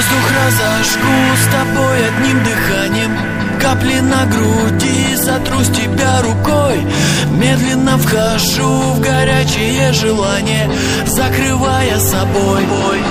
Воздух разожгу с тобой одним дыханием. Капли на груди, сотру с тебя рукой. Медленно вхожу в горячее желание, закрывая собой.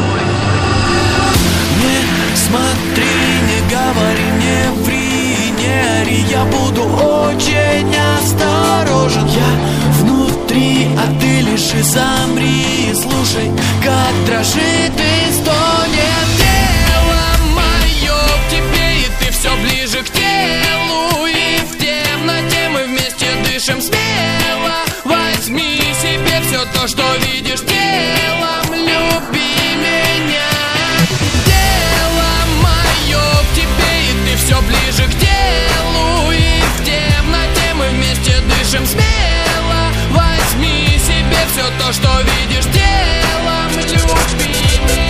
Не смотри, не говори, не ври, не ори. Я буду очень осторожен. Я внутри, а ты лишь и замри. Слушай, как дрожит и стонет тело мое к тебе, и ты все ближе к телу. И в темноте мы вместе дышим смело. Возьми себе все то, что видишь телом, люби меня. Тело мое к тебе, и ты все ближе к телу. И в темноте мы вместе дышим смело. Возьми себе все то, что видишь телом, люби меня.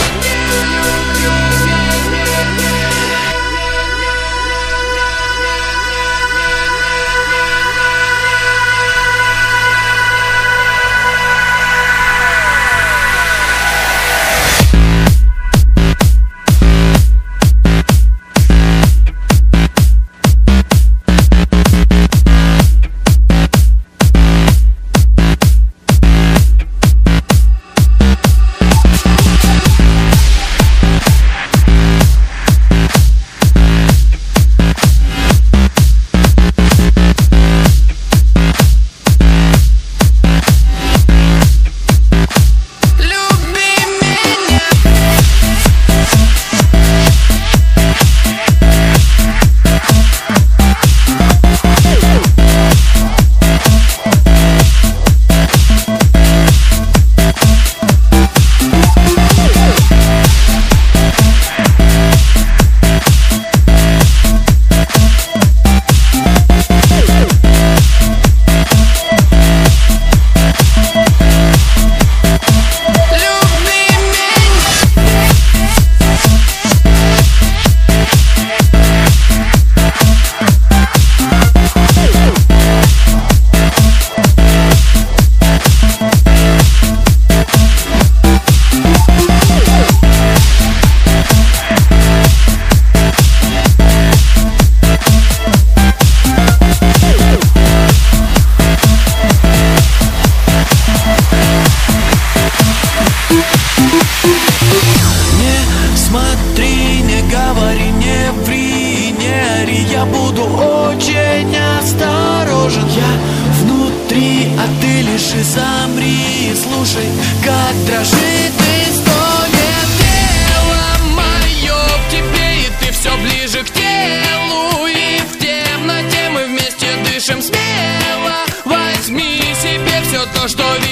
Я буду очень осторожен. Я внутри, а ты лишь и замри. Слушай, как дрожит и стонет тело мое к тебе, и ты все ближе к телу. И в темноте мы вместе дышим смело. Возьми себе все то, что видишь